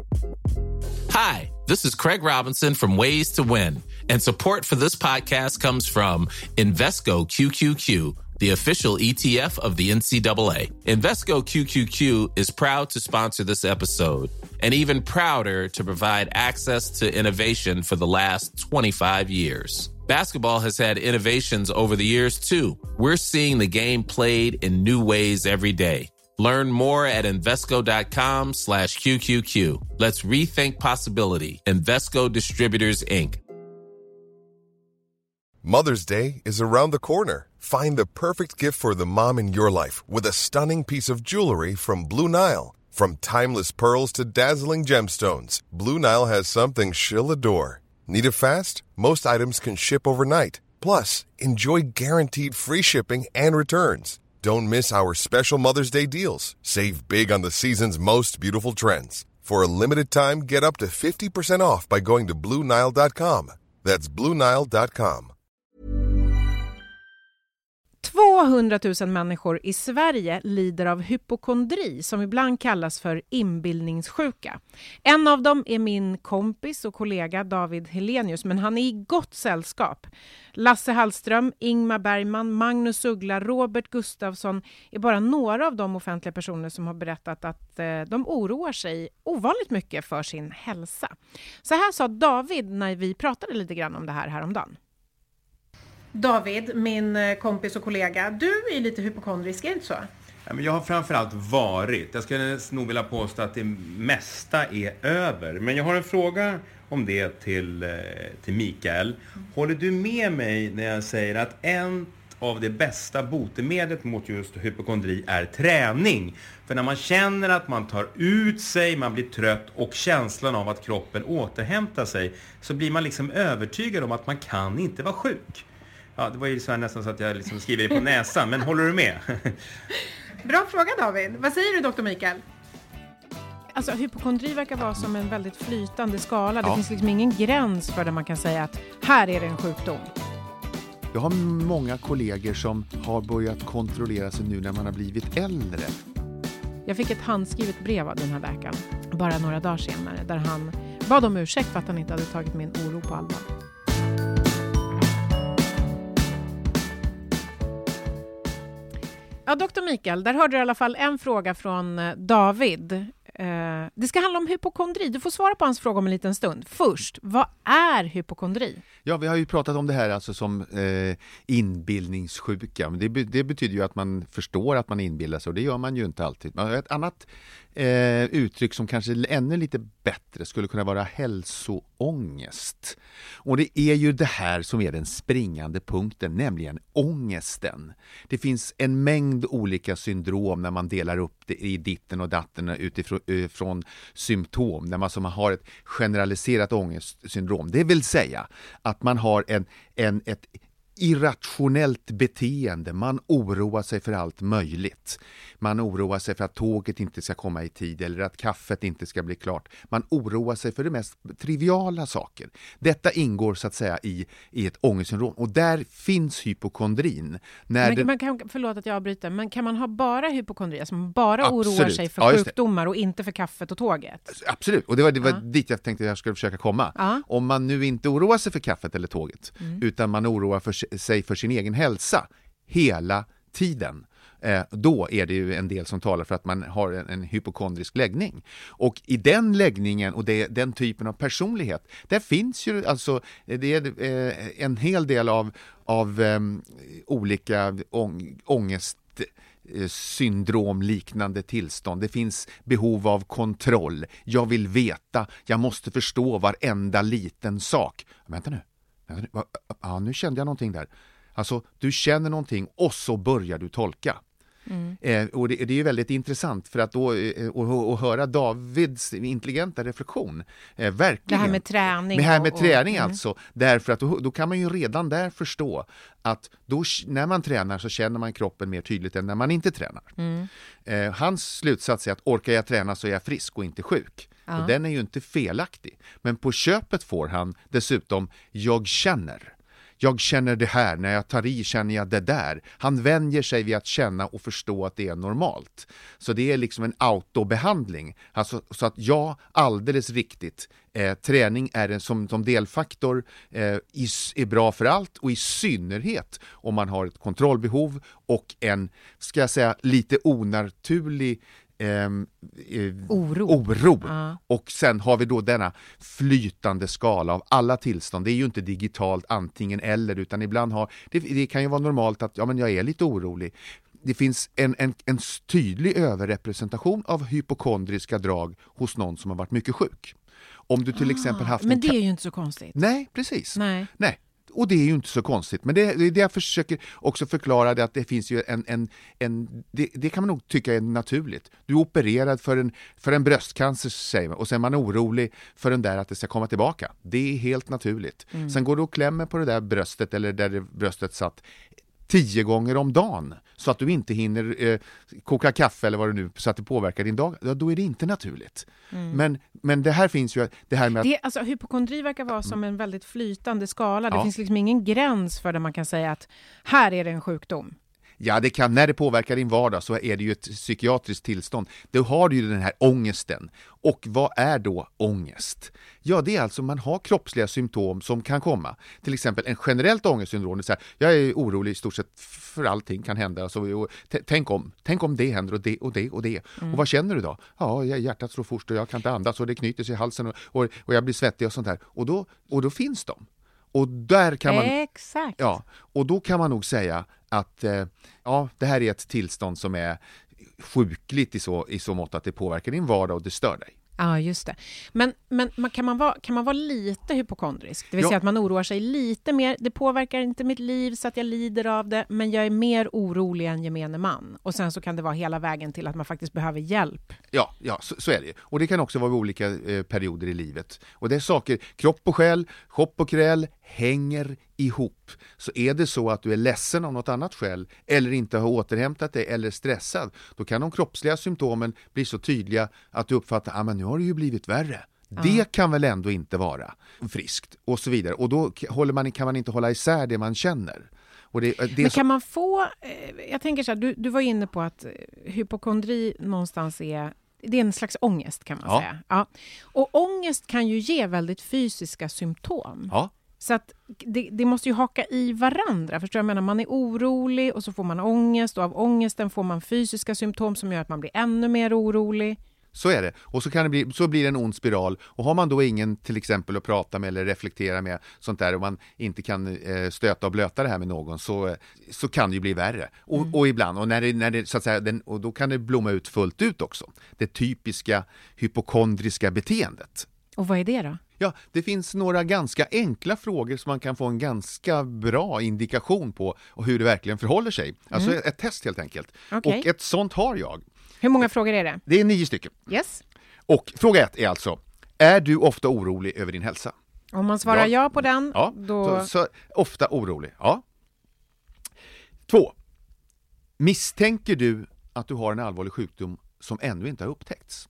Hi, this is Craig Robinson from Ways to Win, and support for this podcast comes from Invesco QQQ, the official ETF of the NCAA. Invesco QQQ is proud to sponsor this episode, and even prouder to provide access to innovation for the last 25 years. Basketball has had innovations over the years, too. We're seeing the game played in new ways every day. Learn more at Invesco.com/QQQ. Let's rethink possibility. Invesco Distributors, Inc. Mother's Day is around the corner. Find the perfect gift for the mom in your life with a stunning piece of jewelry from Blue Nile. From timeless pearls to dazzling gemstones, Blue Nile has something she'll adore. Need it fast? Most items can ship overnight. Plus, enjoy guaranteed free shipping and returns. Don't miss our special Mother's Day deals. Save big on the season's most beautiful trends. For a limited time, get up to 50% off by going to BlueNile.com. That's BlueNile.com. 200 000 människor i Sverige lider av hypokondri som ibland kallas för inbildningssjuka. En av dem är min kompis och kollega David Helenius, men han är i gott sällskap. Lasse Hallström, Ingmar Bergman, Magnus Uggla, Robert Gustafsson är bara några av de offentliga personer som har berättat att de oroar sig ovanligt mycket för sin hälsa. Så här sa David när vi pratade lite grann om det här häromdagen. David, min kompis och kollega, du är lite hypokondrisk, är det inte så? Ja, men jag har framförallt varit. Jag skulle nog vilja påstå att det mesta är över. Men jag har en fråga om det till Mikael. Håller du med mig när jag säger att en av det bästa botemedlet mot just hypokondri är träning? För när man känner att man tar ut sig, man blir trött och känslan av att kroppen återhämtar sig, så blir man liksom övertygad om att man kan inte vara sjuk. Ja, det var ju så här nästan så att jag liksom skriver det på näsan, men håller du med? Bra fråga, David. Vad säger du, Dr. Mikael? Alltså, hypokondri verkar vara som en väldigt flytande skala. Det finns liksom ingen gräns för där man kan säga att här är det en sjukdom. Jag har många kollegor som har börjat kontrollera sig nu när man har blivit äldre. Jag fick ett handskrivet brev av den här läkaren bara några dagar senare där han bad om ursäkt för att han inte hade tagit min oro på allvar. Ja, Dr. Mikael, där hörde du i alla fall en fråga från David. Det ska handla om hypokondri. Du får svara på hans fråga om en liten stund. Först, vad är hypokondri? Ja, vi har ju pratat om det här alltså som inbildningssjuka. Men det betyder ju att man förstår att man inbillar sig, och det gör man ju inte alltid. Man har ett annat uttryck som kanske är ännu lite bättre skulle kunna vara hälsoångest. Och det är ju det här som är den springande punkten, nämligen ångesten. Det finns en mängd olika syndrom när man delar upp det i ditten och datten utifrån symptom, när man som har ett generaliserat ångestsyndrom. Det vill säga att man har ett irrationellt beteende. Man oroar sig för allt möjligt. Man oroar sig för att tåget inte ska komma i tid eller att kaffet inte ska bli klart. Man oroar sig för de mest triviala saker. Detta ingår så att säga i ett ångestsyndrom, och där finns hypokondrin. Förlåt att jag avbryter, men kan man ha bara hypokondri? Alltså man bara oroar sig för sjukdomar och inte för kaffet och tåget? Absolut, och det var dit jag tänkte att jag skulle försöka komma. Om man nu inte oroar sig för kaffet eller tåget, utan man oroar sig för sin egen hälsa hela tiden, då är det ju en del som talar för att man har en hypokondrisk läggning. Och i den läggningen och den typen av personlighet, där finns ju alltså det är en hel del av olika ångestsyndrom liknande tillstånd. Det finns behov av kontroll. Jag vill veta, jag måste förstå varenda liten sak. Vänta nu. Ja, nu kände jag någonting där. Alltså, du känner någonting och så börjar du tolka. Och det är ju väldigt intressant för att då och höra Davids intelligenta reflektion. Verkligen. Det här med träning. Det här med träning alltså. Därför att då kan man ju redan där förstå att då, när man tränar så känner man kroppen mer tydligt än när man inte tränar. Hans slutsats är att orkar jag träna så är jag frisk och inte sjuk. Och den är ju inte felaktig. Men på köpet får han dessutom jag känner Jag känner det här, när jag tar i känner jag det där. Han vänjer sig vid att känna och förstå att det är normalt. Så det är liksom en autobehandling. Alltså, så att alldeles riktigt. Träning är som delfaktor är bra för allt, och i synnerhet om man har ett kontrollbehov och en, ska jag säga, lite onaturlig oro. Och sen har vi då denna flytande skala av alla tillstånd. Det är ju inte digitalt antingen eller, utan ibland det kan ju vara normalt att men jag är lite orolig. Det finns en tydlig överrepresentation av hypokondriska drag hos någon som har varit mycket sjuk. Om du till exempel haft men det är ju inte så konstigt. Nej, precis. Nej. Och det är ju inte så konstigt. Men det är det jag försöker också förklara, det att det finns ju det kan man nog tycka är naturligt. Du är opererad för en bröstcancer, säger man, och sen är man orolig för den där att det ska komma tillbaka. Det är helt naturligt. Sen går du och klämmer på det där bröstet, eller där bröstet satt 10 gånger om dagen, så att du inte hinner koka kaffe eller vad det nu, så att det påverkar din dag. Då är det inte naturligt. Men det här finns ju det här med att... alltså, hypokondri verkar vara som en väldigt flytande skala. Det finns liksom ingen gräns för där man kan säga att här är det en sjukdom. Ja, det kan, när det påverkar din vardag så är det ju ett psykiatriskt tillstånd. Då har du ju den här ångesten. Och vad är då ångest? Ja, det är alltså man har kroppsliga symptom som kan komma. Till exempel en generellt ångestsyndrom. Det är så här, jag är orolig i stort sett för allting kan hända. Alltså, tänk om det händer och det och det och det. Och vad känner du då? Ja, hjärtat slår fort och jag kan inte andas och det knyter sig i halsen och jag blir svettig och sånt där. Och då finns de. Och där kan man... Exakt. Ja, och då kan man nog säga att det här är ett tillstånd som är sjukligt i så mått att det påverkar din vardag och det stör dig. Ja, just det. Men kan man vara lite hypokondrisk? Det vill säga att man oroar sig lite mer. Det påverkar inte mitt liv så att jag lider av det, men jag är mer orolig än gemene man. Och sen så kan det vara hela vägen till att man faktiskt behöver hjälp. Ja, så är det. Och det kan också vara olika perioder i livet. Och det är saker, kropp och själ, hopp och kräl hänger ihop. Så är det så att du är ledsen av något annat skäl eller inte har återhämtat dig eller stressad, då kan de kroppsliga symptomen bli så tydliga att du uppfattar men nu har det ju blivit värre. Det kan väl ändå inte vara friskt och så vidare. Och då kan man inte hålla isär det man känner. Och men kan man få, jag tänker så här, du var inne på att hypokondri någonstans det är en slags ångest kan man säga. Ja. Och ångest kan ju ge väldigt fysiska symptom. Ja. Så att det måste ju haka i varandra. Förstår jag? Man är orolig och så får man ångest. Och av ångesten får man fysiska symptom som gör att man blir ännu mer orolig. Så är det. Och så blir det en ond spiral. Och har man då ingen till exempel att prata med eller reflektera med sånt där, och man inte kan stöta och blöta det här med någon, så kan det ju bli värre. Och ibland, och när det så att säga, och då kan det blomma ut fullt ut också. Det typiska hypokondriska beteendet. Och vad är det då? Ja, det finns några ganska enkla frågor som man kan få en ganska bra indikation på och hur det verkligen förhåller sig. Alltså ett test helt enkelt. Okay. Och ett sånt har jag. Hur många frågor är det? Det är 9 stycken. Yes. Och fråga 1 är alltså, är du ofta orolig över din hälsa? Om man svarar ja på den, då... Så ofta orolig, ja. 2. Misstänker du att du har en allvarlig sjukdom som ännu inte har upptäckts?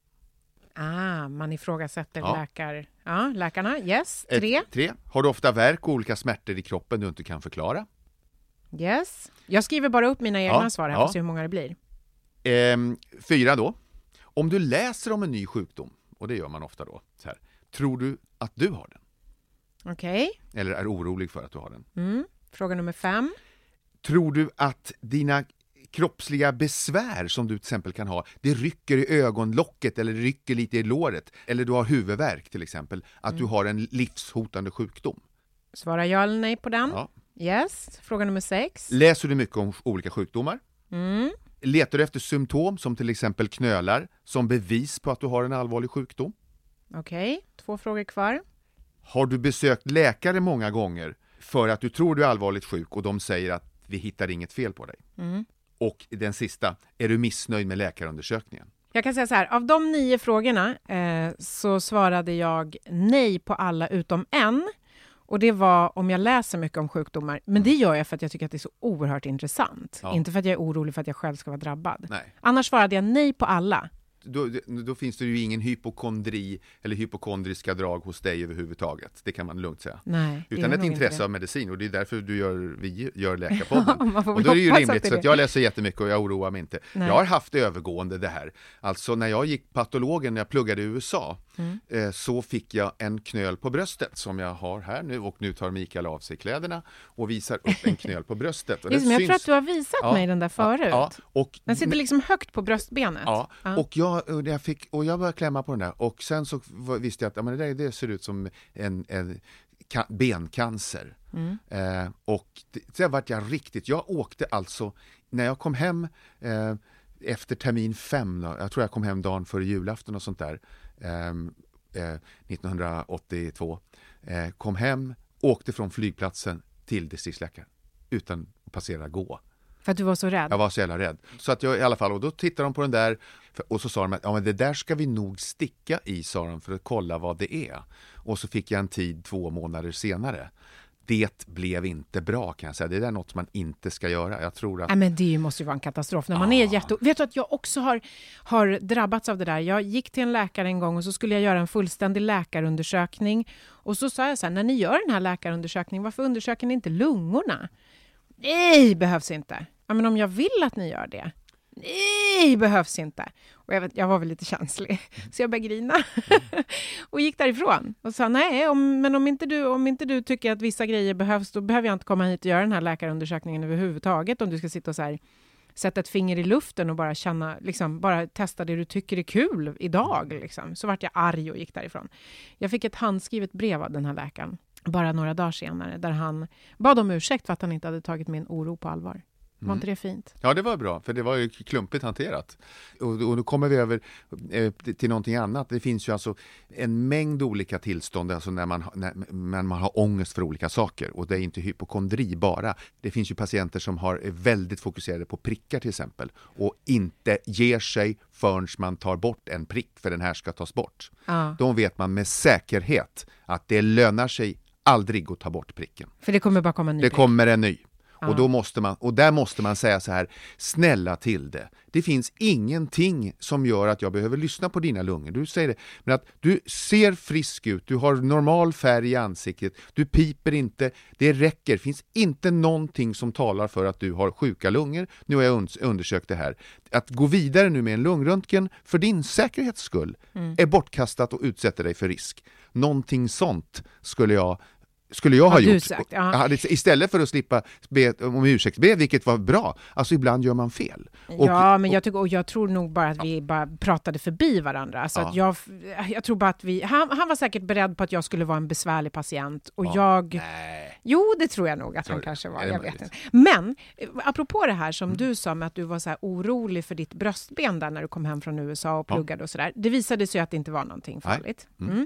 Man ifrågasätter läkarna. Yes. 3. Har du ofta värk och olika smärtor i kroppen du inte kan förklara? Yes. Jag skriver bara upp mina egna svar här för att se hur många det blir. 4 då. Om du läser om en ny sjukdom, och det gör man ofta då, så här, tror du att du har den? Okej. Eller är orolig för att du har den? Fråga nummer 5. Tror du att dina kroppsliga besvär som du till exempel kan ha, det rycker i ögonlocket eller rycker lite i låret, eller du har huvudvärk till exempel, att du har en livshotande sjukdom? Svara ja eller nej på den. Ja. Yes. Fråga nummer 6. Läser du mycket om olika sjukdomar? Letar du efter symptom som till exempel knölar som bevis på att du har en allvarlig sjukdom? Okej. 2 frågor kvar. Har du besökt läkare många gånger för att du tror du är allvarligt sjuk och de säger att vi hittar inget fel på dig? Och den sista, är du missnöjd med läkarundersökningen? Jag kan säga så här, av de 9 frågorna så svarade jag nej på alla utom en. Och det var om jag läser mycket om sjukdomar. Men det gör jag för att jag tycker att det är så oerhört intressant. Inte för att jag är orolig för att jag själv ska vara drabbad. Nej. Annars svarade jag nej på alla. då finns det ju ingen hypokondri eller hypokondriska drag hos dig överhuvudtaget. Det kan man lugnt säga. Nej, utan ett intresse av medicin, och det är därför vi gör Läkarpodden. Ja, och då är det ju rimligt, så att jag läser jättemycket och jag oroar mig inte. Nej. Jag har haft övergående det här. Alltså när jag gick patologen, när jag pluggade i USA, så fick jag en knöl på bröstet som jag har här nu, och nu tar Mikael av sig kläderna och visar upp en knöl på bröstet. Och jag tror att du har visat mig den där förut. Ja, och den sitter liksom högt på bröstbenet. Ja, och jag började klämma på den där, och sen så visste jag att det ser ut som en bencancer. Och sen vart jag jag åkte alltså, när jag kom hem efter termin 5, jag tror jag kom hem dagen före julafton och sånt där, 1982, kom hem, åkte från flygplatsen till distriktsläkaren utan att passera gå. För att du var så rädd? Jag var så jävla rädd. Så att jag i alla fall, och då tittade de på den där, och så sa de att men det där ska vi nog sticka i, sa de, för att kolla vad det är. Och så fick jag en tid 2 månader senare. Det blev inte bra, kan jag säga. Det är något man inte ska göra. Jag tror att... Nej, men det måste ju vara en katastrof. När man är Vet du att jag också har drabbats av det där? Jag gick till en läkare en gång och så skulle jag göra en fullständig läkarundersökning. Och så sa jag så här, när ni gör den här läkarundersökningen, varför undersöker ni inte lungorna? Nej, behövs inte. Ja, men om jag vill att ni gör det. Nej, behövs inte. Och jag var väl lite känslig. Så jag började grina. Och gick därifrån. Och sa, nej, men om inte du tycker att vissa grejer behövs, då behöver jag inte komma hit och göra den här läkarundersökningen överhuvudtaget. Om du ska sitta och så här, sätta ett finger i luften och bara känna, liksom, bara testa det du tycker är kul idag. Liksom. Så vart jag arg och gick därifrån. Jag fick ett handskrivet brev av den här läkaren bara några dagar senare, där han bad om ursäkt för att han inte hade tagit min oro på allvar. Var inte det fint? Ja, det var bra, för det var ju klumpigt hanterat. Och då kommer vi över till någonting annat. Det finns ju alltså en mängd olika tillstånd, alltså när man har ångest för olika saker. Och det är inte hypokondri bara. Det finns ju patienter som är väldigt fokuserade på prickar till exempel, och inte ger sig förrän man tar bort en prick, för den här ska tas bort. Då vet man med säkerhet att det lönar sig aldrig att ta bort pricken. För det kommer bara komma en ny prick. Det kommer en ny. Och där måste man säga så här: snälla Tilde, det finns ingenting som gör att jag behöver lyssna på dina lungor. Du säger det, men att du ser frisk ut, du har normal färg i ansiktet, du piper inte, det räcker. Det finns inte någonting som talar för att du har sjuka lungor. Nu har jag undersökt det här. Att gå vidare nu med en lungröntgen för din säkerhets skull är bortkastat och utsätter dig för risk. Någonting sånt skulle jag ha gjort. Sagt, istället för att slippa be om ursäkt, vilket var bra. Alltså ibland gör man fel. Men jag tror nog bara att vi bara pratade förbi varandra. Alltså att jag tror bara att han var säkert beredd på att jag skulle vara en besvärlig patient. Och Jo, det tror jag nog att han kanske var. Jag vet inte. Men apropå det här som du sa med att du var så här orolig för ditt bröstben där när du kom hem från USA och pluggade och sådär. Det visade sig att det inte var någonting farligt.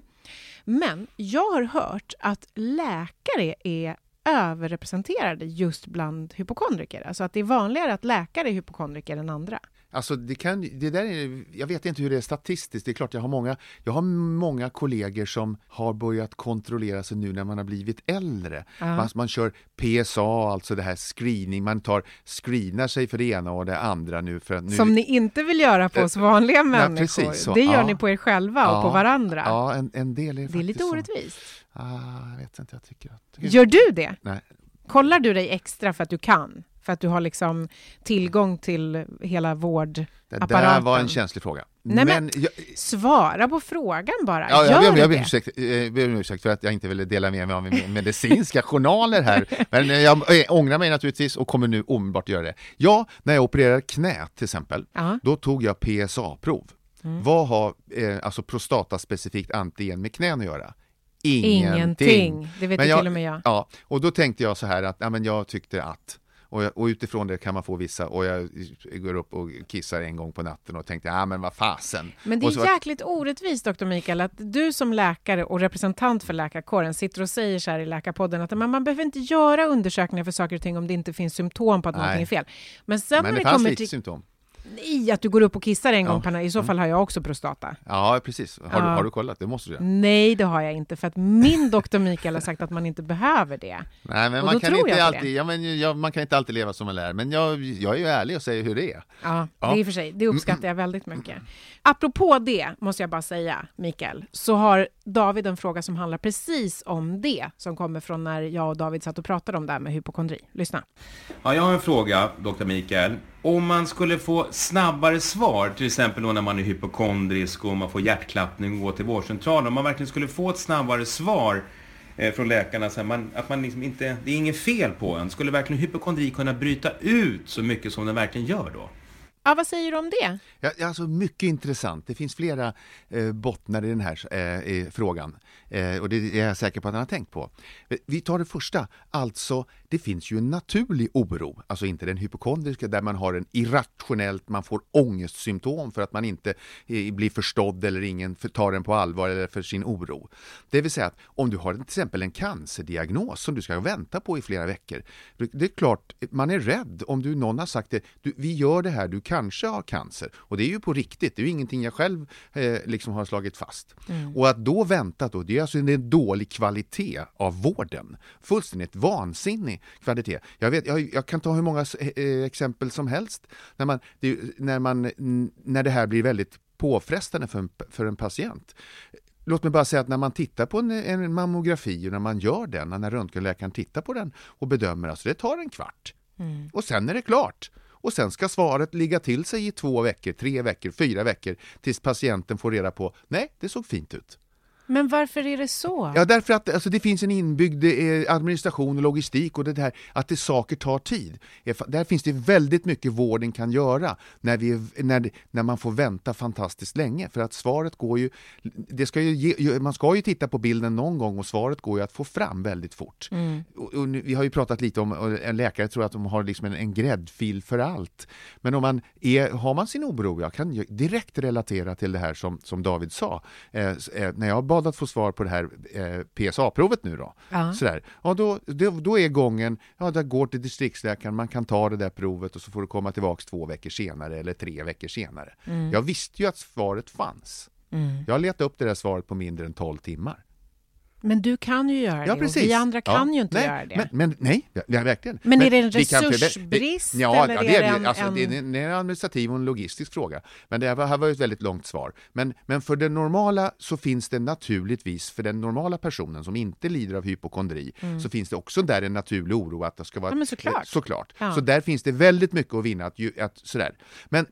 Men jag har hört att läkare är överrepresenterade just bland hypokondriker. Alltså att det är vanligare att läkare är hypokondriker än andra. Alltså jag vet inte hur det är statistiskt. Det är klart jag har många kollegor som har börjat kontrollera sig nu när man har blivit äldre. Man kör PSA, alltså det här screening. Man screenar sig för det ena och det andra nu. Som ni inte vill göra på oss vanliga människor. Precis, så, det gör ni på er själva och på varandra. Ja, en del är det är lite orättvist. Jag vet inte, jag tycker. Gör du det? Nej. Kollar du dig extra för att du kan? För att du har liksom tillgång till hela vårdapparaten? Det där var en känslig fråga. Nej, men svara på frågan bara. Jag ber om ursäkt för att jag inte ville dela med mig av mina medicinska journaler här. Men jag ångrar mig naturligtvis och kommer nu omedelbart göra det. Ja, när jag opererade knä till exempel, då tog jag PSA-prov. Vad har alltså prostataspecifikt antigen med knän att göra? Ingenting. Det vet till och med jag. Ja, och då tänkte jag så här att jag tyckte att, och utifrån det kan man få vissa, och jag går upp och kissar en gång på natten och tänkte, men vad fasen. Men det är jäkligt orättvist, Dr. Mikael, att du som läkare och representant för läkarkåren sitter och säger så här i Läkarpodden att man behöver inte göra undersökningar för saker och ting om det inte finns symptom på att någonting är fel. Men sen men när det fanns lite symptom. Nej, att du går upp och kissar en gång per natt. I så fall har jag också prostata. Ja, precis. Har du kollat? Det måste du göra. Nej, det har jag inte. För att min doktor Mikael har sagt att man inte behöver det. Nej, men man kan inte alltid, man kan inte alltid leva som man lär. Men jag är ju ärlig och säger hur det är. Ja, det är för sig. Det uppskattar jag väldigt mycket. Apropå det, måste jag bara säga, Mikael, så har David en fråga som handlar precis om det, som kommer från när jag och David satt och pratade om det här med hypokondri. Lyssna. Ja, jag har en fråga, Dr. Mikael. Om man skulle få snabbare svar, till exempel när man är hypokondrisk och man får hjärtklappning och går till vårdcentralen, om man verkligen skulle få ett snabbare svar från läkarna, så att man liksom inte, det är inget fel på en, skulle verkligen hypokondri kunna bryta ut så mycket som den verkligen gör då? Ja, vad säger du om det? Ja, alltså mycket intressant. Det finns flera bottnar i den här frågan. Och det är jag säker på att han har tänkt på. Vi tar det första. Alltså, det finns ju en naturlig oro. Alltså inte den hypokondriska där man har en irrationellt, man får ångestsymptom för att man inte blir förstådd eller ingen tar den på allvar eller för sin oro. Det vill säga att om du har till exempel en cancerdiagnos som du ska vänta på i flera veckor. Det är klart, man är rädd om någon har sagt det. Vi gör det här, du kanske har cancer. Och det är ju på riktigt. Det är ju ingenting jag själv liksom har slagit fast. Och att då vänta då, det är alltså en dålig kvalitet av vården. Fullständigt vansinnig kvalitet. Jag kan ta hur många exempel som helst när det här blir väldigt påfrestande för en patient. Låt mig bara säga att när man tittar på en mammografi och när man gör den, när röntgenläkaren tittar på den och bedömer, alltså det tar en kvart. Och sen är det klart. Och sen ska svaret ligga till sig i 2 veckor, 3 veckor, 4 veckor tills patienten får reda på, nej, det såg fint ut. Men varför är det så? Ja, därför att alltså, det finns en inbyggd administration och logistik och det här att saker tar tid. Där finns det väldigt mycket vården kan göra när man får vänta fantastiskt länge. För att svaret går ju, man ska ju titta på bilden någon gång och svaret går ju att få fram väldigt fort. Och vi har ju pratat lite om, och en läkare tror att de har liksom en gräddfil för allt. Men om har man sin oro, jag kan direkt relatera till det här som David sa. När jag bad att få svar på det här PSA-provet nu då. Sådär. Ja, då är gången, där går till distriktsläkaren, man kan ta det där provet och så får du komma tillbaka 2 veckor senare eller 3 veckor senare. Jag visste ju att svaret fanns. Jag letade upp det där svaret på mindre än 12 timmar. Men du kan ju göra det. Precis. Och vi andra kan ju inte göra det. Men nej, verkligen. Men är det en resursbrist? Det är en administrativ och en logistisk fråga. Men det här var ju ett väldigt långt svar. Men för den normala så finns det naturligtvis, för den normala personen som inte lider av hypokondri, så finns det också där en naturlig oro att det ska vara... Ja, men såklart. Ja. Så där finns det väldigt mycket att vinna. Sådär. Men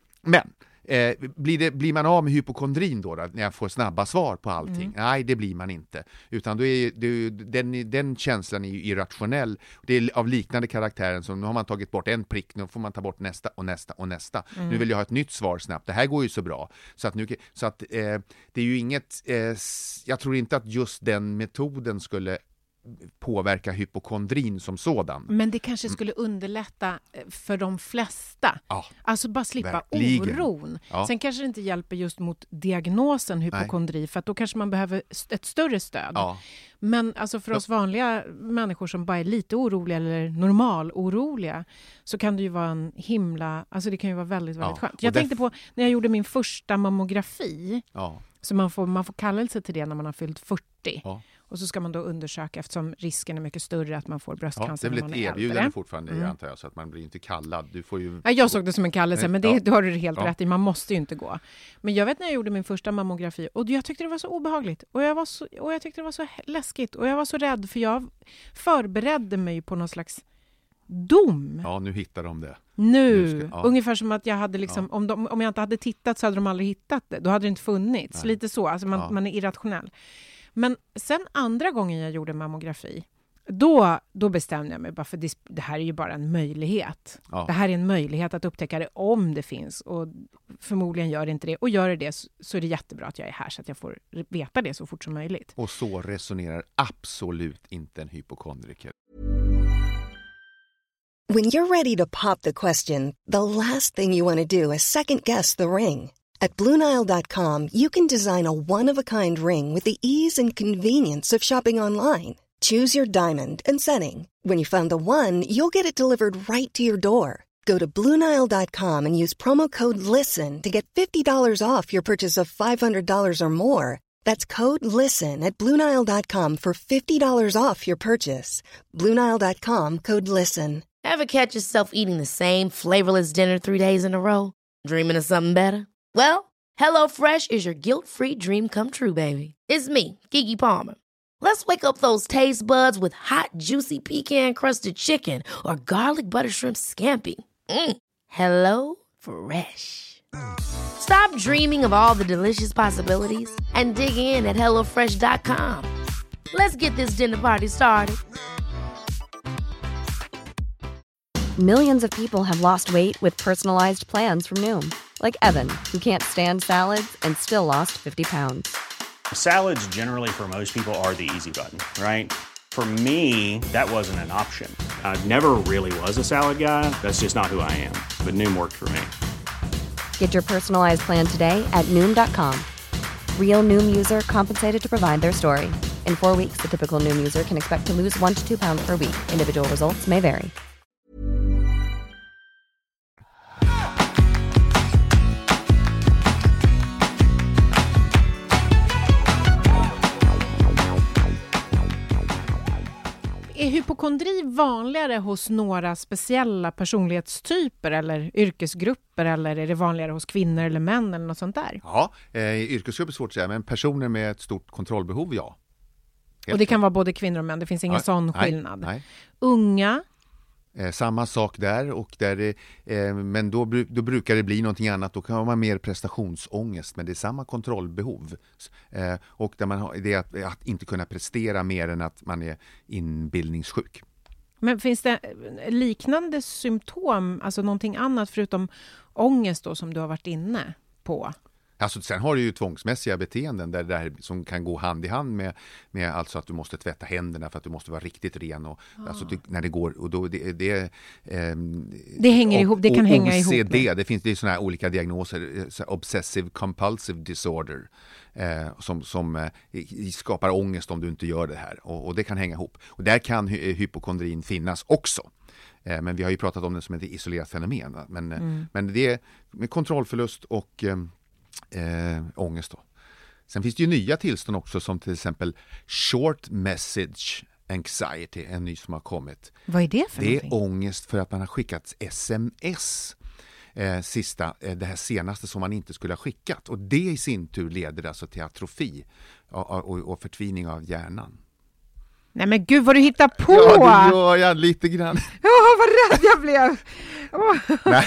blir man av med hypokondrin då när jag får snabba svar på allting? Nej, det blir man inte. Utan då är den känslan är ju irrationell. Det är av liknande karaktären som nu har man tagit bort en prick, nu får man ta bort nästa och nästa och nästa. Nu vill jag ha ett nytt svar snabbt. Det här går ju så bra. Så att det är ju inget... jag tror inte att just den metoden skulle påverka hypokondrin som sådan. Men det kanske skulle underlätta för de flesta. Ja, alltså bara slippa verkligen. Oron. Ja. Sen kanske det inte hjälper just mot diagnosen hypokondri, för att då kanske man behöver ett större stöd. Ja. Men alltså för oss vanliga människor som bara är lite oroliga eller normal oroliga, så kan det ju vara det kan ju vara väldigt, väldigt skönt. Jag tänkte på när jag gjorde min första mammografi. Ja. Så man får kallelse till det när man har fyllt 40. Ja. Och så ska man då undersöka, eftersom risken är mycket större att man får bröstcancer när man är äldre. Det är väl ett erbjudande fortfarande, antar jag, så att man blir inte kallad. Du får ju... Jag såg det som en kallelse, men det har du helt rätt i. Man måste ju inte gå. Men jag vet när jag gjorde min första mammografi, och jag tyckte det var så obehagligt. Och jag tyckte det var så läskigt. Och jag var så rädd, för jag förberedde mig på någon slags dom. Ja, nu hittar de det. Ungefär som att jag hade liksom, om jag inte hade tittat så hade de aldrig hittat det. Då hade det inte funnits. Nej. Lite så, alltså man är irrationell. Men sen andra gången jag gjorde mammografi, då bestämde jag mig bara för det här är ju bara en möjlighet. Ja. Det här är en möjlighet att upptäcka det om det finns, och förmodligen gör det inte det. Och gör det så är det jättebra att jag är här så att jag får veta det så fort som möjligt. Och så resonerar absolut inte en hypokondriker. When you're ready to pop the question, the last thing you want to do is second guess the ring. At BlueNile.com, you can design a one-of-a-kind ring with the ease and convenience of shopping online. Choose your diamond and setting. When you find the one, you'll get it delivered right to your door. Go to BlueNile.com and use promo code LISTEN to get $50 off your purchase of $500 or more. That's code LISTEN at BlueNile.com for $50 off your purchase. BlueNile.com, code LISTEN. Ever catch yourself eating the same flavorless dinner 3 days in a row? Dreaming of something better? Well, HelloFresh is your guilt-free dream come true, baby. It's me, Keke Palmer. Let's wake up those taste buds with hot, juicy pecan-crusted chicken or garlic butter shrimp scampi. Hello Fresh. Stop dreaming of all the delicious possibilities and dig in at HelloFresh.com. Let's get this dinner party started. Millions of people have lost weight with personalized plans from Noom. Like Evan, who can't stand salads and still lost 50 pounds. Salads generally for most people are the easy button, right? For me, that wasn't an option. I never really was a salad guy. That's just not who I am. But Noom worked for me. Get your personalized plan today at Noom.com. Real Noom user compensated to provide their story. In 4 weeks, the typical Noom user can expect to lose 1 to 2 pounds per week. Individual results may vary. Är hypokondri vanligare hos några speciella personlighetstyper eller yrkesgrupper, eller är det vanligare hos kvinnor eller män eller något sånt där? Ja, yrkesgrupp är svårt att säga, men personer med ett stort kontrollbehov, ja. Och det kan vara både kvinnor och män, det finns ingen sån skillnad. Nej. Unga? Samma sak där, och men då brukar det bli någonting annat. Då kan man ha mer prestationsångest, men det är samma kontrollbehov. Och där man har det att inte kunna prestera mer än att man är inbildningssjuk. Men finns det liknande symptom, alltså någonting annat förutom ångest då, som du har varit inne på? Alltså, sen har du ju tvångsmässiga beteenden där det här som kan gå hand i hand med alltså att du måste tvätta händerna för att du måste vara riktigt ren, och alltså när det går, och då det hänger ihop, det kan hänga ihop med. Det finns såna här olika diagnoser, obsessive compulsive disorder, som skapar ångest om du inte gör det här, och det kan hänga ihop, och där kan hypokondrin finnas också. Men vi har ju pratat om det som ett isolerat fenomen, men det är med kontrollförlust och ångest då. Sen finns det ju nya tillstånd också, som till exempel short message anxiety, en ny som har kommit. Vad är det för någonting? Det är ångest för att man har skickat sms det här senaste som man inte skulle ha skickat, och det i sin tur leder alltså till atrofi och förtvining av hjärnan. Nej men gud vad du hittar på! Ja, det gör jag lite grann. Ja, vad rädd jag blev! Nej,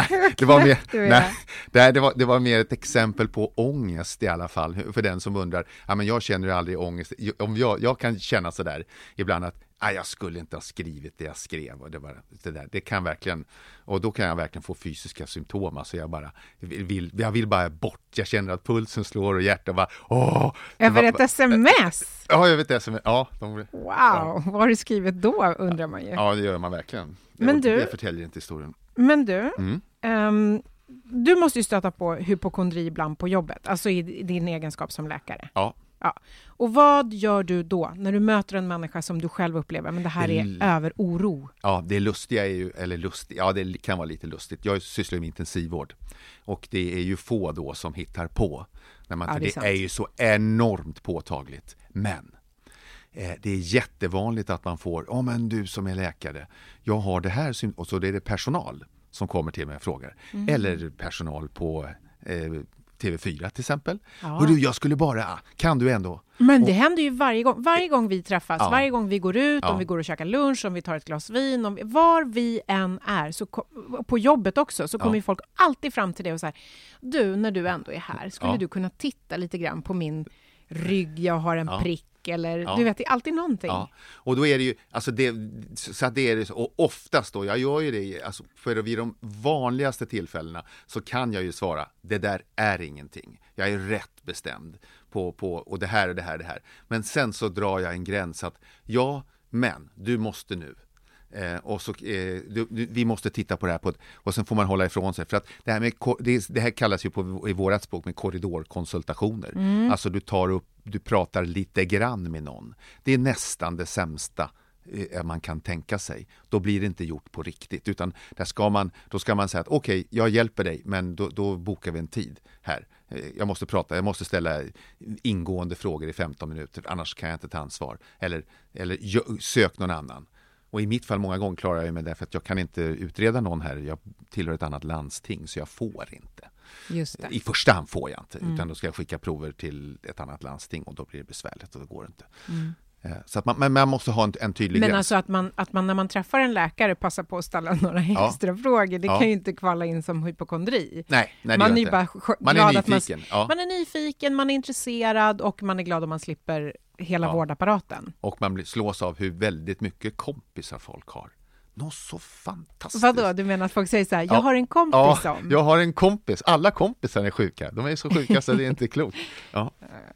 det var mer ett exempel på ångest i alla fall, för den som undrar. Ja, men jag känner aldrig ångest. Jag kan känna så där ibland att jag skulle inte ha skrivit det jag skrev, och det kan verkligen, och då kan jag verkligen få fysiska symptom, alltså jag vill bara bort. Jag känner att pulsen slår och hjärtat bara över ett sms. Ja, över ett sms. Ja, wow, vad har du skrivit då, undrar man ju. Ja, det gör man verkligen. Men det förtäljer inte historien. Men du, du måste ju stöta på hypokondri ibland på jobbet, alltså i din egenskap som läkare. Ja. Och vad gör du då när du möter en människa som du själv upplever, men det här är över oro? Ja, det lustiga är ju, det kan vara lite lustigt. Jag sysslar med intensivvård, och det är ju få då som hittar på. Det är ju så enormt påtagligt. Men det är jättevanligt att man får, men du som är läkare, jag har det här, och så är det personal som kommer till mig och frågar. Eller personal på TV4 till exempel. Och du, jag skulle bara, kan du ändå? Men det händer ju varje gång vi träffas, varje gång vi går ut, om vi går och käkar lunch, om vi tar ett glas vin, var vi än är, så på jobbet också, så kommer ju folk alltid fram till det och säger, du, när du ändå är här, skulle du kunna titta lite grann på min rygg, jag har en prick, eller du vet, det är alltid någonting. Ja. Och då är det ju, alltså så att det är det, och oftast då, jag gör ju det, alltså för vid de vanligaste tillfällena så kan jag ju svara, det där är ingenting. Jag är rätt bestämd på och det här och det här och det här. Men sen så drar jag en gräns att men du måste nu. Och så, vi måste titta på det här och sen får man hålla ifrån sig, för att det här kallas ju i vårat språk med korridorkonsultationer. Alltså du pratar lite grann med någon. Det är nästan det sämsta man kan tänka sig. Då blir det inte gjort på riktigt, utan då ska man säga att okej, jag hjälper dig, men då bokar vi en tid här. Jag måste prata, jag måste ställa ingående frågor i 15 minuter, annars kan jag inte ta ansvar. Eller sök någon annan. Och i mitt fall många gånger klarar jag mig därför att jag kan inte utreda någon här. Jag tillhör ett annat landsting, så jag får inte. Just det. I första hand får jag inte, utan då ska jag skicka prover till ett annat landsting och då blir det besvärligt och det går inte. Så att man måste ha en tydlig gräns. Men alltså att man när man träffar en läkare passar på att ställa några extra frågor, det kan ju inte kvala in som hypokondri. Nej, man är ju bara man glad är att nyfiken. man är nyfiken, man är intresserad och man är glad om man slipper hela vårdapparaten. Och man slås av hur väldigt mycket kompisar folk har. Något så fantastiskt. Vadå? Du menar att folk säger så här, jag har en kompis som... jag har en kompis. Alla kompisar är sjuka. De är så sjuka så det är inte klokt. Ja.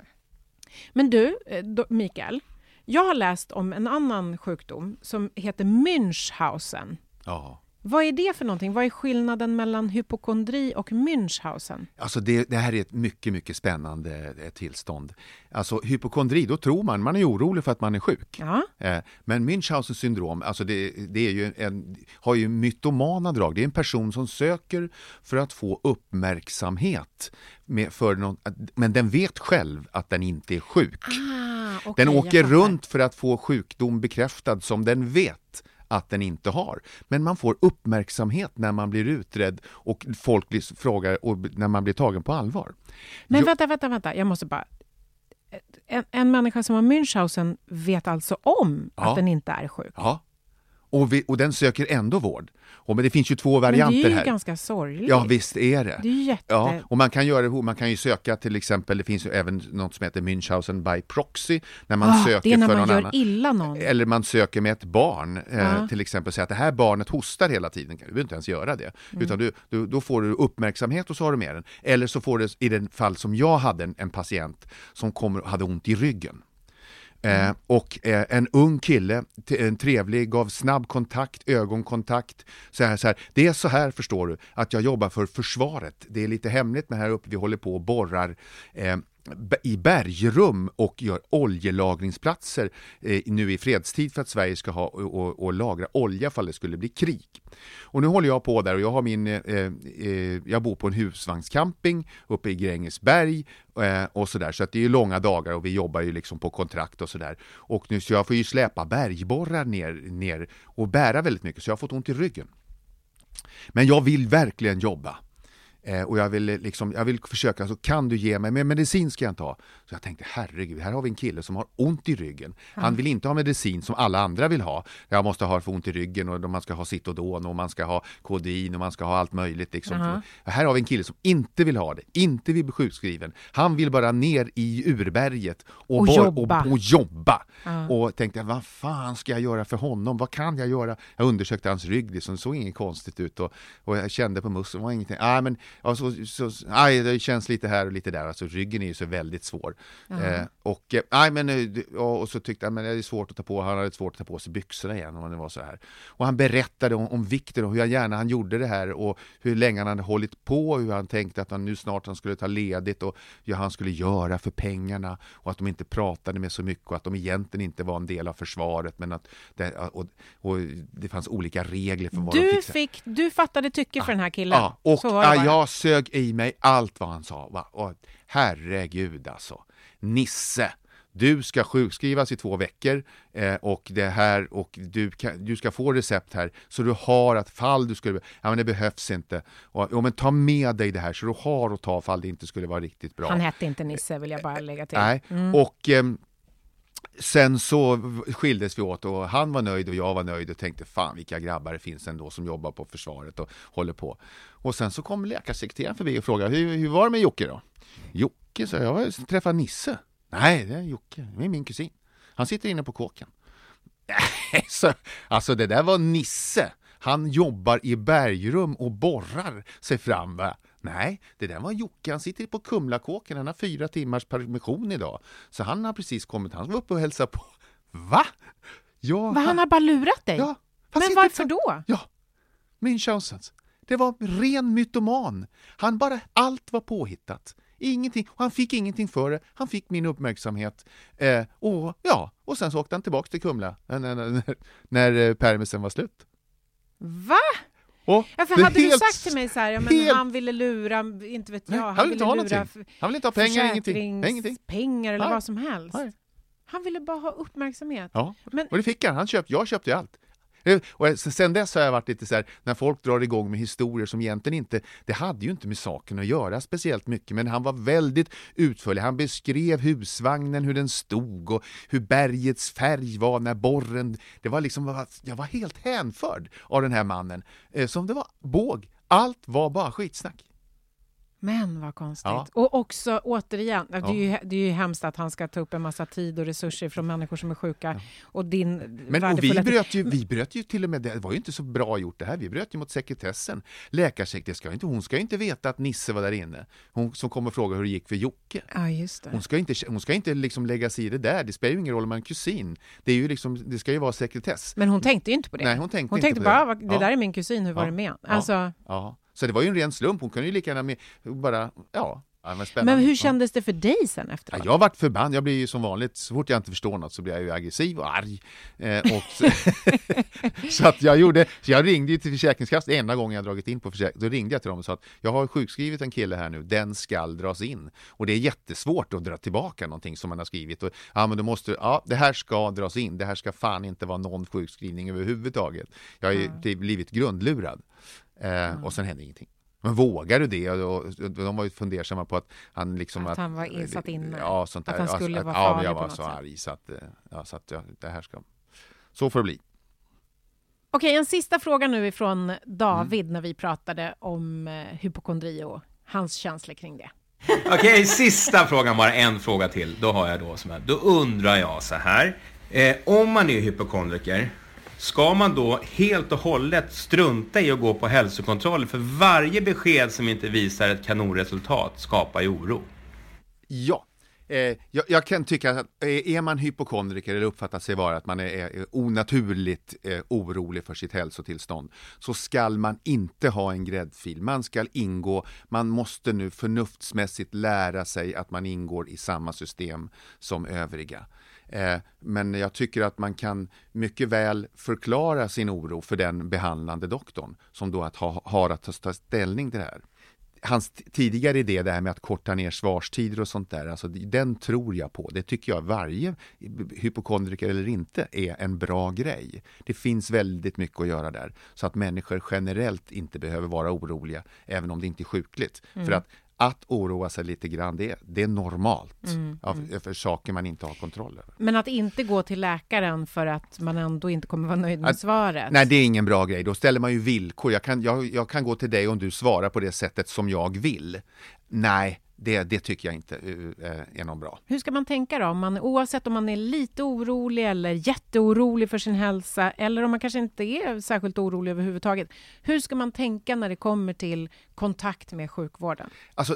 Men du, Mikael, jag har läst om en annan sjukdom som heter Münchhausen. Ja. Vad är det för någonting? Vad är skillnaden mellan hypokondri och Münchhausen? Alltså det här är ett mycket, mycket spännande tillstånd. Alltså hypokondri, då tror man är orolig för att man är sjuk. Ja. Men Münchhausens syndrom, alltså det är ju har ju mytomana drag. Det är en person som söker för att få uppmärksamhet men den vet själv att den inte är sjuk. Okay, den åker runt för att få sjukdom bekräftad som den vet att den inte har. Men man får uppmärksamhet när man blir utredd och folk frågar och när man blir tagen på allvar. Men vänta. Jag måste bara... En människa som har Münchhausen vet alltså om att den inte är sjuk. Ja. Och den söker ändå vård. Men det finns ju två varianter här. Men det är ju ganska sorgligt. Ja, visst är det. Det är ju och man kan ju söka till exempel, det finns ju även något som heter Münchhausen by proxy, när man söker det är när för man någon gör annan. Illa någon. Eller man söker med ett barn, till exempel säga att det här barnet hostar hela tiden. Du behöver inte ens göra det. Utan då får du uppmärksamhet och så har du med den. Eller så får du, i den fall som jag hade en patient som hade ont i ryggen. Och en ung kille, en trevlig, gav snabb kontakt, ögonkontakt, så här. Det är så här, förstår du, att jag jobbar för försvaret. Det är lite hemligt, men här uppe vi håller på och borrar i bergrum och gör oljelagringsplatser nu i fredstid för att Sverige ska ha och lagra olja för det skulle bli krig. Och nu håller jag på där och jag har jag bor på en husvagnscamping uppe i Grängesberg och sådär, så att det är långa dagar och vi jobbar ju liksom på kontrakt och sådär. Och nu så jag får ju släpa bergborrar ner och bära väldigt mycket, så jag har fått ont i ryggen. Men jag vill verkligen jobba. Och jag vill försöka, så kan du ge mig, men medicin ska jag inte ha. Så jag tänkte, herregud, här har vi en kille som har ont i ryggen. Han vill inte ha medicin som alla andra vill ha. Jag måste ha för ont i ryggen och man ska ha Citodon och man ska ha kodin och man ska ha allt möjligt. Liksom. Här har vi en kille som inte vill ha det, inte vill bli sjukskriven. Han vill bara ner i urberget och jobba. Och tänkte, vad fan ska jag göra för honom? Vad kan jag göra? Jag undersökte hans rygg, det såg inget konstigt ut och jag kände på muskeln, var ingenting. Det känns lite här och lite där. Alltså ryggen är ju så väldigt svår. Och så tyckte jag, men det är svårt att ta på. Han hade svårt att ta på sig byxorna igen om det var så här. Och han berättade om vikten och hur gärna han gjorde det här och hur länge han hade hållit på och hur han tänkte att han nu snart han skulle ta ledigt och hur han skulle göra för pengarna och att de inte pratade med så mycket och att de egentligen inte var en del av försvaret, men att det fanns olika regler för vad de fick. Du fattade tycke för den här killen. Ja, och jag sög i mig allt vad han sa. Och herregud alltså. Nisse, du ska sjukskrivas i 2 veckor och du ska få recept här så du har att fall du skulle... Ja, men det behövs inte. Men ta med dig det här så du har att ta fall det inte skulle vara riktigt bra. Han hette inte Nisse, vill jag bara lägga till. Nej, och... Sen så skildes vi åt och han var nöjd och jag var nöjd och tänkte, fan vilka grabbar det finns ändå som jobbar på försvaret och håller på. Och sen så kom läkarsekreteraren förbi och frågade, hur var det med Jocke då? Jocke, så jag träffade Nisse. Nej, det är Jocke, det är min kusin. Han sitter inne på kåken. Alltså det där var Nisse. Han jobbar i bergrum och borrar sig fram, va? Nej, det där var Jocke. Han sitter på Kumlakåken. Han har 4 timmars permission idag. Så han har precis kommit. Han var uppe och hälsade på. Va? Ja, han har bara lurat dig? Ja. Men varför då? Ja, Münchhausens. Det var ren mytoman. Allt var påhittat. Ingenting. Och han fick ingenting för det. Han fick min uppmärksamhet. Och sen så åkte han tillbaka till Kumla när permisen var slut. Va? Ja, för hade du sagt till mig så här, men han ville lura, inte vet jag, nej, han ville lura, han ville inte ha pengar, ingenting. Pengar eller nej. Vad som helst. Nej. Han ville bara ha uppmärksamhet. Ja, och det fick han. Jag köpte allt. Och sen dess har jag varit lite så här, när folk drar igång med historier som egentligen inte, det hade ju inte med saken att göra speciellt mycket, men han var väldigt utförlig. Han beskrev husvagnen, hur den stod och hur bergets färg var när borren, det var liksom, jag var helt hänförd av den här mannen, som det var båg. Allt var bara skitsnack. Men vad konstigt. Ja. Och också återigen, det är ju hemskt att han ska ta upp en massa tid och resurser från människor som är sjuka. Ja. Och vi bröt ju till och med, det var ju inte så bra gjort det här. Vi bröt ju mot sekretessen. Läkarsekretess hon ska ju inte veta att Nisse var där inne. Hon som kommer fråga hur det gick för Jocke. Ja, just det. Hon ska inte liksom lägga sig i det där. Det spelar ju ingen roll om man är kusin. Det är ju liksom, det ska ju vara sekretess. Men hon tänkte ju inte på det. Nej, hon tänkte inte bara, det där är min kusin, hur var det med? Alltså... Ja. Så det var ju en ren slump. Hon kunde ju lika gärna med bara, men hur kändes det för dig sen efteråt? Jag har varit förbannad. Jag blir ju som vanligt, så fort jag inte förstår något så blir jag ju aggressiv och arg. Så att jag ringde ju till Försäkringskassan enda gången jag dragit in på Försäkringskassan. Då ringde jag till dem och sa att jag har sjukskrivit en kille här nu, den ska dras in. Och det är jättesvårt att dra tillbaka någonting som man har skrivit. Och, det här ska dras in. Det här ska fan inte vara någon sjukskrivning överhuvudtaget. Jag har ju blivit grundlurad. Och sen hände ingenting. Men vågar du det? Och de var ju fundersamma på att han liksom... Att han var insatt inne. Ja, sånt där. Att han skulle vara farlig jag var på något så sätt. arg så att det här ska... Så får det bli. Okej, en sista fråga nu ifrån David när vi pratade om hypokondri och hans känslor kring det. Okej, sista frågan, bara en fråga till. Då undrar jag så här. Om man är hypokondriker, ska man då helt och hållet strunta i att gå på hälsokontroll? För varje besked som inte visar ett kanonresultat skapar ju oro. Ja, jag kan tycka att är man hypokondriker eller uppfattar sig vara att man är onaturligt orolig för sitt hälsotillstånd, så skall man inte ha en gräddfil. Man måste nu förnuftsmässigt lära sig att man ingår i samma system som övriga. Men jag tycker att man kan mycket väl förklara sin oro för den behandlande doktorn som då har att ta ställning till det här. Hans tidigare idé, det här med att korta ner svarstider och sånt där, alltså den tror jag på. Det tycker jag varje hypokondriker eller inte är en bra grej. Det finns väldigt mycket att göra där så att människor generellt inte behöver vara oroliga även om det inte är sjukligt. För att oroa sig lite grann, det är normalt för saker man inte har kontroll över. Men att inte gå till läkaren för att man ändå inte kommer vara nöjd med svaret? Nej, det är ingen bra grej. Då ställer man ju villkor. Jag kan gå till dig om du svarar på det sättet som jag vill. Nej, det tycker jag inte är någon bra. Hur ska man tänka då? Oavsett om man är lite orolig eller jätteorolig för sin hälsa, eller om man kanske inte är särskilt orolig överhuvudtaget. Hur ska man tänka när det kommer till kontakt med sjukvården? Alltså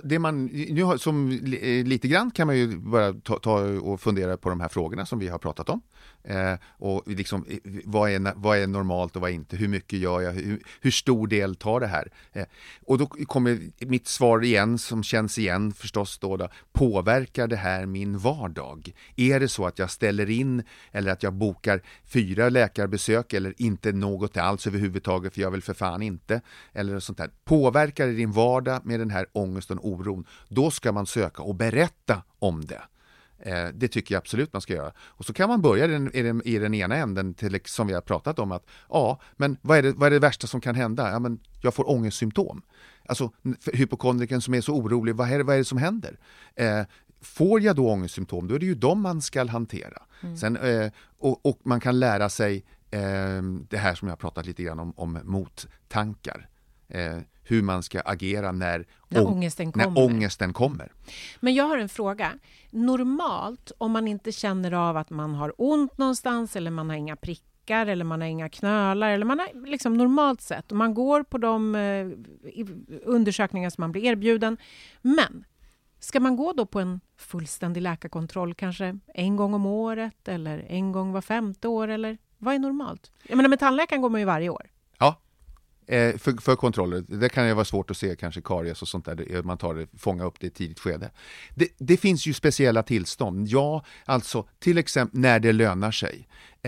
lite grann kan man ju bara ta och fundera på de här frågorna som vi har pratat om. Och liksom, vad är normalt och vad är inte? Hur mycket gör jag? Hur stor del tar det här? Och då kommer mitt svar igen, som känns igen förstås då, påverkar det här min vardag? Är det så att jag ställer in eller att jag bokar 4 läkarbesök eller inte något alls överhuvudtaget, för jag vill för fan inte, eller sånt där. Påverkar det din vardag med den här ångesten och oron? Då ska man söka och berätta om det. Det tycker jag absolut man ska göra. Och så kan man börja i den ena änden till, som vi har pratat om, att men vad är det värsta som kan hända? Ja, men jag får ångestsymptom. Alltså hypokondriken som är så orolig, vad är det som händer? Får jag då ångestsymptom, då är det ju dem man ska hantera. Sen, och man kan lära sig det här som jag har pratat lite grann om mottankar. Hur man ska agera när ångesten kommer. Men jag har en fråga. Normalt, om man inte känner av att man har ont någonstans eller man har inga prickar eller man har inga knölar eller man har liksom normalt sett, och man går på de undersökningar som man blir erbjuden. Men ska man gå då på en fullständig läkarkontroll kanske en gång om året eller en gång var 5:e år, eller vad är normalt? Jag menar, med tandläkaren går man ju varje år. Ja. För kontroller. Det kan ju vara svårt att se kanske karies och sånt där. Man fångar upp det i ett tidigt skede. Det finns ju speciella tillstånd. Ja, alltså till exempel när det lönar sig.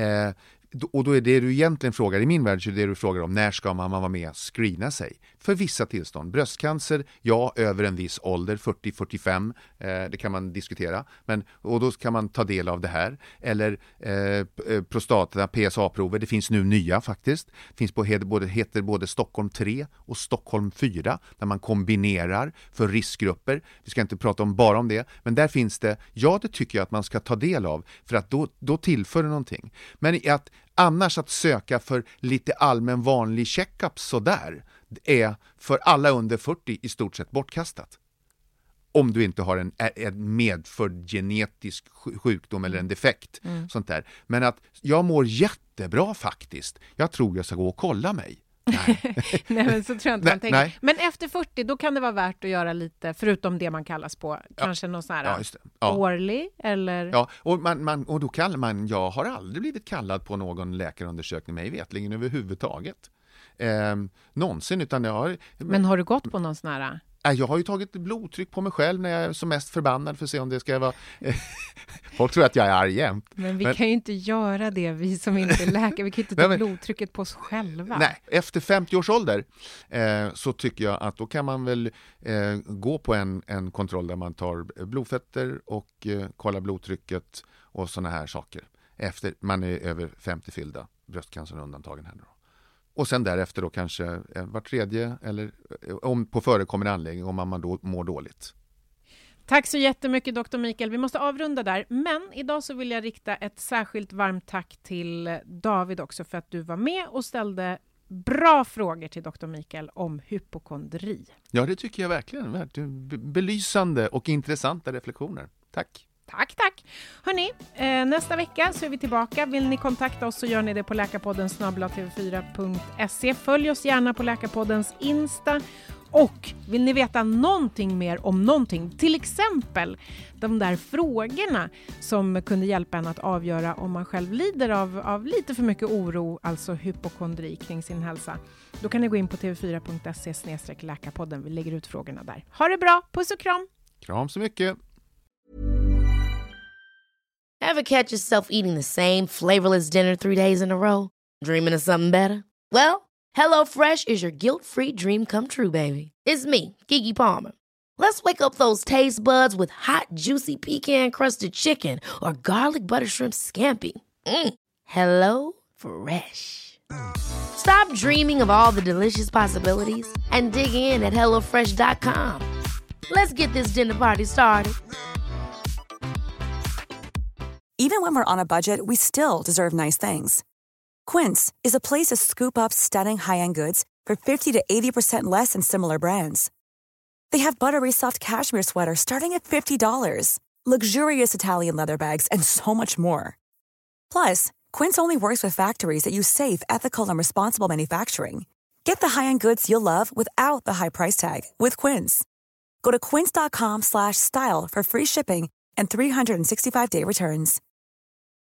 Och då är det du egentligen frågar, i min värld så är det du frågar om, när ska man vara med och screena sig? För vissa tillstånd. Bröstcancer, ja, över en viss ålder, 40-45, det kan man diskutera. Och då kan man ta del av det här. Eller prostata, PSA-prover, det finns nu nya faktiskt. Det finns heter både Stockholm 3 och Stockholm 4, där man kombinerar för riskgrupper. Vi ska inte prata bara om det, men där finns det, ja, det tycker jag att man ska ta del av, för att då tillför det någonting. Men annars att söka för lite allmän vanlig checkup sådär är för alla under 40 i stort sett bortkastat. Om du inte har en medfödd genetisk sjukdom eller en defekt. Sånt där. Men att jag mår jättebra faktiskt. Jag tror jag ska gå och kolla mig. Nej, men så tror jag inte man tänker. Nej. Men efter 40 då kan det vara värt att göra lite, förutom det man kallas på, kanske någon sån här årlig eller... Ja, och då kallar man, jag har aldrig blivit kallad på någon läkarundersökning mig vetligen överhuvudtaget. Någonsin, utan jag har... Men har du gått på någon sån här... Jag har ju tagit blodtryck på mig själv när jag är som mest förbannad för att se om det ska vara... Folk tror att jag är arg jämt. Men vi kan ju inte göra det, vi som inte är läkare. Vi kan inte ta blodtrycket på oss själva. Nej, efter 50 års ålder så tycker jag att då kan man väl gå på en kontroll där man tar blodfetter och kollar blodtrycket och såna här saker. Efter man är över 50 fyllda, bröstcancer undantagen här då. Och sen därefter då kanske var tredje eller om på förekommande anläggning om man då mår dåligt. Tack så jättemycket Dr. Mikael. Vi måste avrunda där. Men idag så vill jag rikta ett särskilt varmt tack till David också för att du var med och ställde bra frågor till Dr. Mikael om hypokondri. Ja, det tycker jag verkligen. Belysande och intressanta reflektioner. Tack. Tack. Hörrni, nästa vecka så är vi tillbaka. Vill ni kontakta oss så gör ni det på läkarpodden@tv4.se. Följ oss gärna på Läkarpoddens Insta. Och vill ni veta någonting mer om någonting, till exempel de där frågorna som kunde hjälpa en att avgöra om man själv lider av lite för mycket oro, alltså hypokondri kring sin hälsa, då kan ni gå in på tv4.se/läkarpodden. Vi lägger ut frågorna där. Ha det bra, puss och kram! Kram så mycket! Ever catch yourself eating the same flavorless dinner 3 days in a row? Dreaming of something better? Well, HelloFresh is your guilt-free dream come true, baby. It's me, Keke Palmer. Let's wake up those taste buds with hot, juicy pecan-crusted chicken or garlic butter shrimp scampi. Hello Fresh. Stop dreaming of all the delicious possibilities and dig in at HelloFresh.com. Let's get this dinner party started. Even when we're on a budget, we still deserve nice things. Quince is a place to scoop up stunning high-end goods for 50 to 80% less than similar brands. They have buttery soft cashmere sweaters starting at $50, luxurious Italian leather bags, and so much more. Plus, Quince only works with factories that use safe, ethical, and responsible manufacturing. Get the high-end goods you'll love without the high price tag with Quince. Go to quince.com/style for free shipping and 365-day returns.